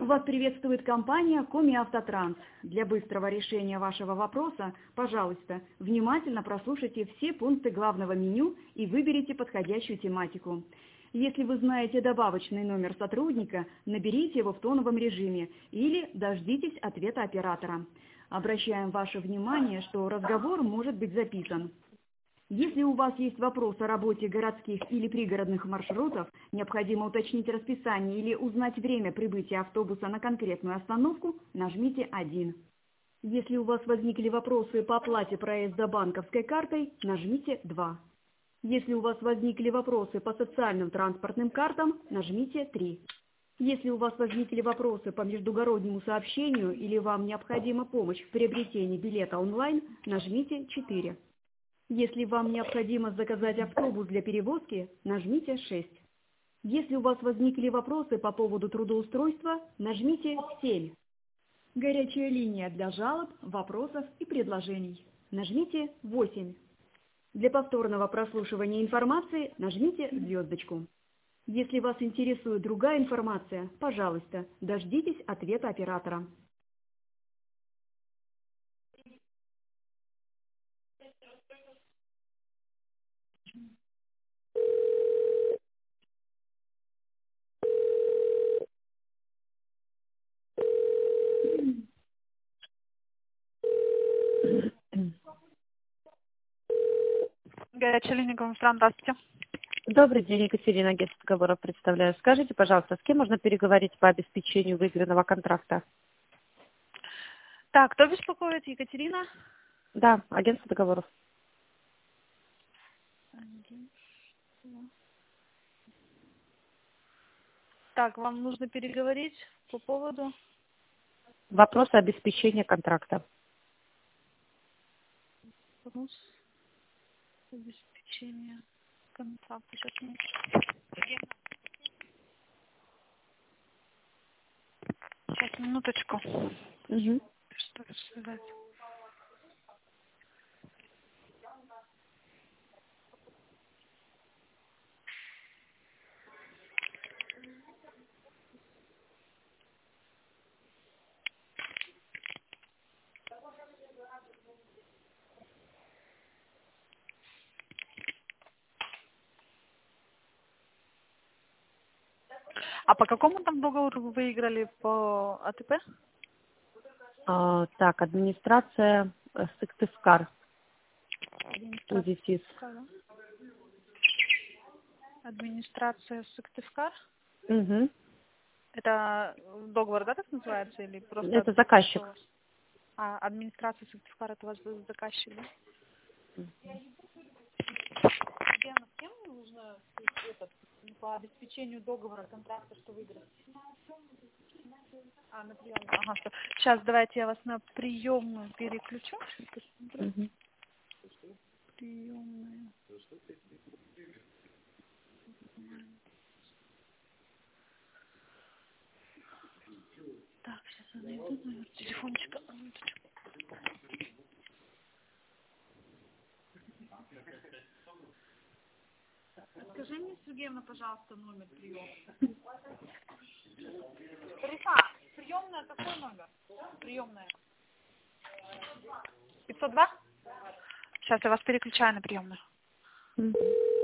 Вас приветствует компания Коми Автотранс. Для быстрого решения вашего вопроса, пожалуйста, внимательно прослушайте все пункты главного меню и выберите подходящую тематику. Если вы знаете добавочный номер сотрудника, наберите его в тоновом режиме или дождитесь ответа оператора. Обращаем ваше внимание, что разговор может быть записан. Если у вас есть вопрос о работе городских или пригородных маршрутов, необходимо уточнить расписание или узнать время прибытия автобуса на конкретную остановку, нажмите 1. Если у вас возникли вопросы по оплате проезда банковской картой, нажмите 2. Если у вас возникли вопросы по социальным транспортным картам, нажмите 3. Если у вас возникли вопросы по междугороднему сообщению или вам необходима помощь в приобретении билета онлайн, нажмите 4. Если вам необходимо заказать автобус для перевозки, нажмите 6. Если у вас возникли вопросы по поводу трудоустройства, нажмите 7. Горячая линия для жалоб, вопросов и предложений. Нажмите 8. Для повторного прослушивания информации нажмите звездочку. Если вас интересует другая информация, пожалуйста, дождитесь ответа оператора. Горячая линия Коммунстран, здравствуйте. Добрый день, Екатерина, агентство договоров представляю. Скажите, пожалуйста, с кем можно переговорить по обеспечению выигранного контракта? Так, кто беспокоит? Екатерина? Да, агентство договоров. Так, вам нужно переговорить по поводу... Вопрос обеспечения контракта. Вопрос обеспечения контракта. Сейчас, минуточку. Угу. Что сказать? А по какому там договору вы выиграли по АТП? Так, администрация Сыктывкар. УЗИСИС. Администрация Сыктывкар? Угу. Это договор, да, так называется? Или просто... Это заказчик. А, администрация Сыктывкар, это у вас заказчик, да? Диана, с кем нужно по обеспечению договора, контракта, что выиграть? На приемную. Ага, все. Сейчас давайте я вас на приемную переключу. Угу. Приемная. Так, сейчас я найду номер телефончика. Скажи мне, Сергеевна, пожалуйста, номер приема. Риса, приемная какой номер? Приемная. 502? Сейчас я вас переключаю на приемную.